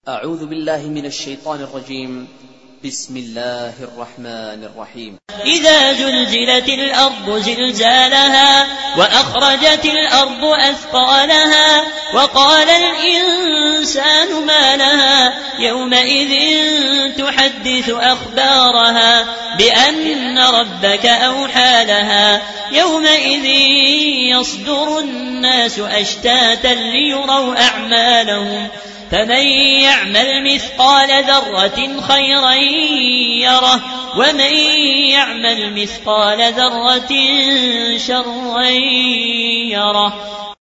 أعوذ بالله من الشيطان الرجيم. بسم الله الرحمن الرحيم. إذا زلزلت الأرض زلزالها وأخرجت الأرض أثقالها وقال الإنسان ما لها يومئذ تحدث أخبارها بأن ربك أوحى لها يومئذ يصدر الناس أشتاتا ليروا أعمالهم فمن يعمل مثقال ذرة خيرا يره ومن يعمل مثقال ذرة شرا يره